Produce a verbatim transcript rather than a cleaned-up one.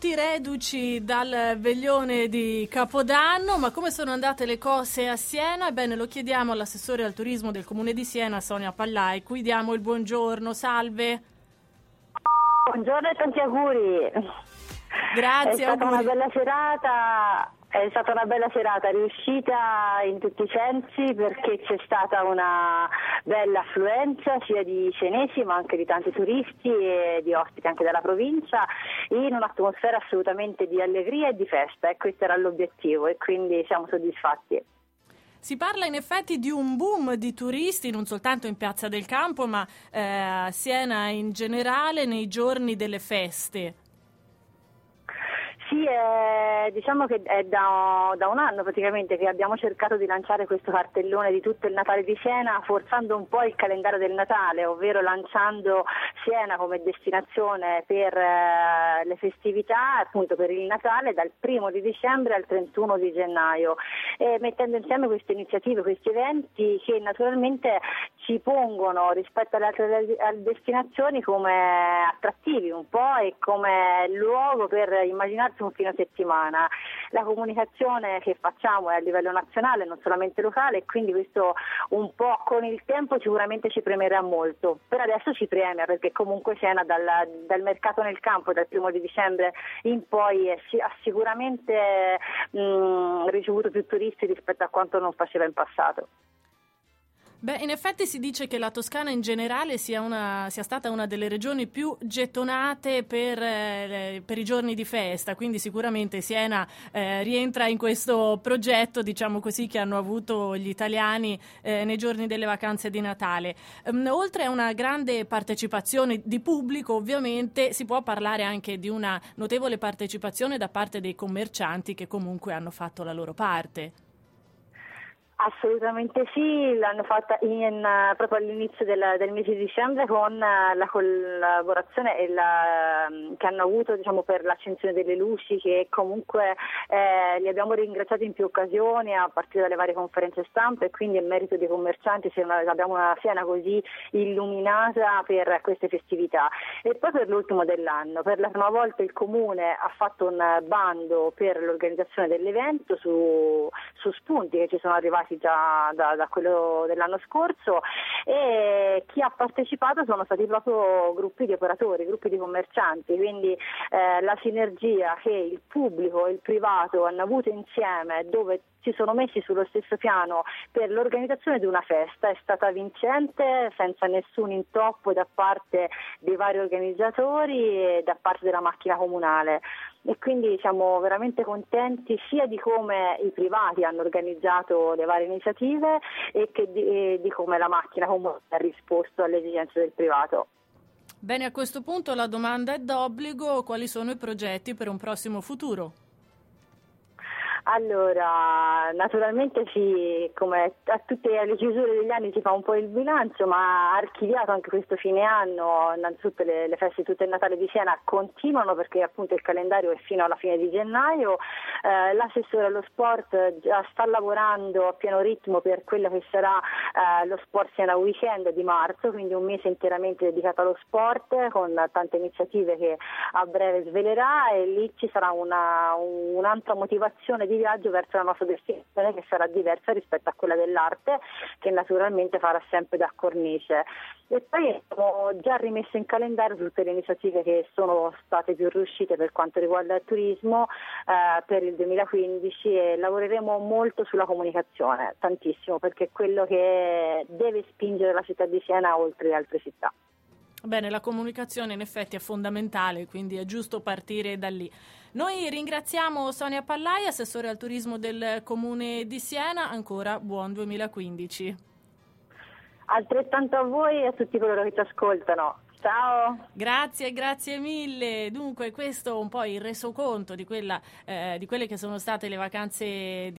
tutti reduci dal veglione di Capodanno, ma come sono andate le cose a Siena? Ebbene, lo chiediamo all'assessore al turismo del Comune di Siena, Sonia Pallai, cui diamo il buongiorno. Salve. Buongiorno e tanti auguri. Grazie. È stata auguri. una bella serata. È stata una bella serata, riuscita in tutti i sensi, perché c'è stata una bella affluenza sia di senesi ma anche di tanti turisti e di ospiti anche dalla provincia, in un'atmosfera assolutamente di allegria e di festa, e questo era l'obiettivo, e quindi siamo soddisfatti. Si parla in effetti di un boom di turisti non soltanto in Piazza del Campo, ma eh, a Siena in generale nei giorni delle feste. Sì, eh, diciamo che è da, da un anno praticamente che abbiamo cercato di lanciare questo cartellone di tutto il Natale di Siena, forzando un po' il calendario del Natale, ovvero lanciando Siena come destinazione per eh, le festività, appunto per il Natale, dal primo di dicembre al trentuno di gennaio, e mettendo insieme queste iniziative, questi eventi che naturalmente ci pongono rispetto alle altre destinazioni come attrattivi un po' e come luogo per immaginarsi un fine settimana. La comunicazione che facciamo è a livello nazionale, non solamente locale, e quindi questo un po' con il tempo sicuramente ci premierà molto. Per adesso ci premia perché comunque Siena dal, dal mercato nel campo dal primo di dicembre in poi è, ha sicuramente mh, ricevuto più turisti rispetto a quanto non faceva in passato. Beh, in effetti si dice che la Toscana in generale sia, una, sia stata una delle regioni più gettonate per, eh, per i giorni di festa, quindi sicuramente Siena eh, rientra in questo progetto, diciamo così, che hanno avuto gli italiani eh, nei giorni delle vacanze di Natale. Um, oltre a una grande partecipazione di pubblico, ovviamente, si può parlare anche di una notevole partecipazione da parte dei commercianti che comunque hanno fatto la loro parte. Assolutamente sì, l'hanno fatta in, proprio all'inizio del, del mese di dicembre con la collaborazione e la, che hanno avuto, diciamo, per l'accensione delle luci, che comunque eh, li abbiamo ringraziati in più occasioni a partire dalle varie conferenze stampa, e quindi è merito dei commercianti se abbiamo una Siena così illuminata per queste festività. E poi per l'ultimo dell'anno, per la prima volta il Comune ha fatto un bando per l'organizzazione dell'evento su, su spunti che ci sono arrivati già da, da quello dell'anno scorso, e chi ha partecipato sono stati proprio gruppi di operatori, gruppi di commercianti, quindi eh, la sinergia che il pubblico e il privato hanno avuto insieme, dove si sono messi sullo stesso piano per l'organizzazione di una festa, è stata vincente, senza nessun intoppo da parte dei vari organizzatori e da parte della macchina comunale. E quindi siamo veramente contenti sia di come i privati hanno organizzato le varie iniziative e che di, e di come la macchina comunale ha risposto alle esigenze del privato. Bene, a questo punto la domanda è d'obbligo: quali sono i progetti per un prossimo futuro? Allora, naturalmente sì, come a tutte le chiusure degli anni si fa un po' il bilancio, ma archiviato anche questo fine anno, innanzitutto le, le feste di tutto il Natale di Siena continuano perché appunto il calendario è fino alla fine di gennaio. Eh, l'assessore allo sport già sta lavorando a pieno ritmo per quello che sarà eh, lo Sport Siena Weekend di marzo, quindi un mese interamente dedicato allo sport con tante iniziative che a breve svelerà, e lì ci sarà una, un'altra motivazione di viaggio verso la nostra destinazione che sarà diversa rispetto a quella dell'arte, che naturalmente farà sempre da cornice. E poi abbiamo già rimesso in calendario tutte le iniziative che sono state più riuscite per quanto riguarda il turismo eh, per il duemilaquindici, e lavoreremo molto sulla comunicazione, tantissimo, perché è quello che deve spingere la città di Siena oltre le altre città. Bene, la comunicazione in effetti è fondamentale, quindi è giusto partire da lì. Noi ringraziamo Sonia Pallai, assessore al turismo del Comune di Siena. Ancora buon duemilaquindici. Altrettanto a voi e a tutti coloro che ci ascoltano. Ciao. Grazie, grazie mille. Dunque, questo è un po' il resoconto di quella, eh, di quelle che sono state le vacanze